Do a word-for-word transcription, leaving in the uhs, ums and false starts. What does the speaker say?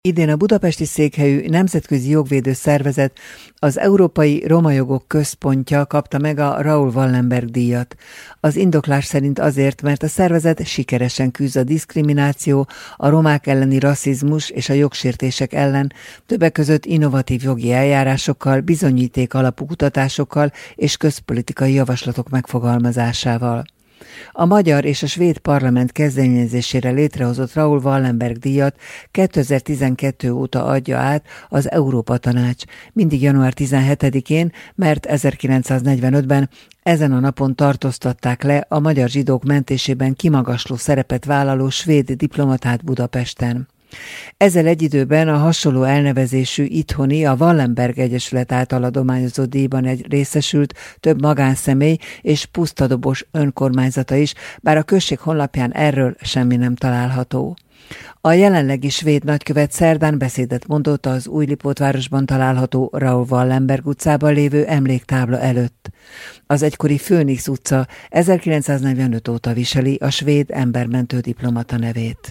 Idén a budapesti székhelyű nemzetközi jogvédő szervezet, az Európai Roma Jogok Központja kapta meg a Raoul Wallenberg-díjat. Az indoklás szerint azért, mert a szervezet sikeresen küzd a diszkrimináció, a romák elleni rasszizmus és a jogsértések ellen, többek között innovatív jogi eljárásokkal, bizonyíték alapú kutatásokkal és közpolitikai javaslatok megfogalmazásával. A magyar és a svéd parlament kezdeményezésére létrehozott Raoul Wallenberg-díjat kétezer-tizenkettő óta adja át az Európa Tanács, mindig január tizenhetedikén, mert ezerkilencszáznegyvenötben ezen a napon tartóztatták le a magyar zsidók mentésében kimagasló szerepet vállaló svéd diplomatát Budapesten. Ezzel egy időben a hasonló elnevezésű itthoni, a Wallenberg Egyesület által adományozott díjban egy részesült több magánszemély és pusztadobos önkormányzata is, bár a község honlapján erről semmi nem található. A jelenlegi svéd nagykövet szerdán beszédet mondott az Újlipótvárosban található Raoul Wallenberg utcában lévő emléktábla előtt. Az egykori Főnix utca ezerkilencszáznegyvenöt óta viseli a svéd embermentő diplomata nevét.